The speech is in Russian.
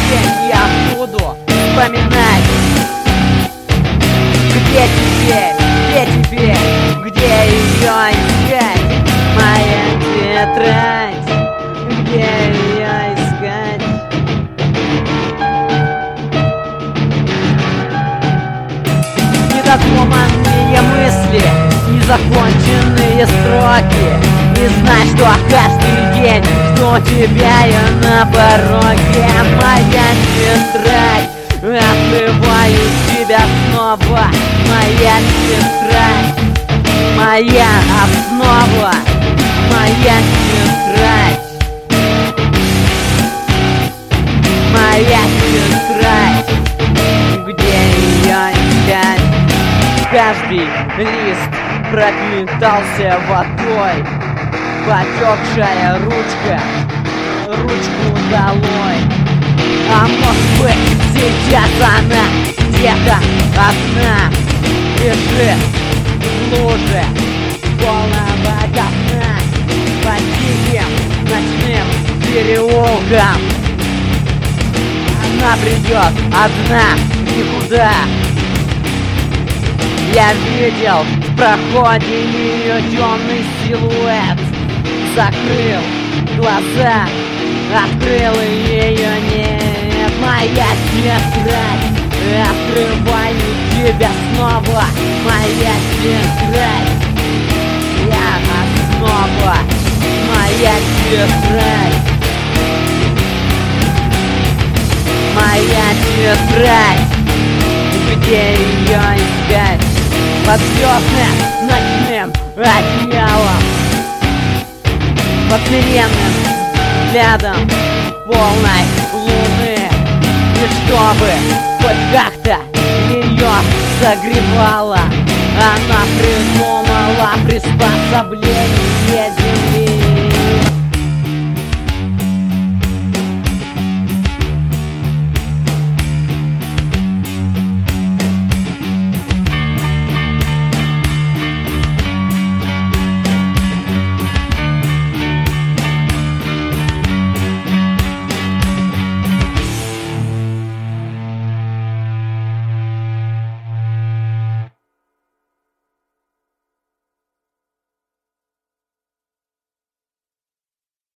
день я буду вспоминать. Где теперь, где ее искать? Моя тетрадь, где ее искать? Недодуманные мысли, незаконченные строки. Не знай, что каждый день жду тебя я на пороге. Моя тетрадь, открываю тебя снова. Моя тетрадь, моя основа. Моя тетрадь, моя тетрадь, где ее искать? Каждый лист пропитался водой. Потекшая ручка, ручку долой. А может быть, сейчас она где-то одна лежит в луже полного говна по тихим ночным переулкам. Она придет одна никуда. Я видел в проходе ее темный силуэт. Закрыл глаза, открыл ее нет. Моя тетрадь, открываю тебя снова. Моя тетрадь, я основа. Моя тетрадь, моя тетрадь, где ее искать? Под звездным ночным одеялом, под смиренным взглядом полной луны. И чтобы хоть как-то ее согревала, она придумала приспособление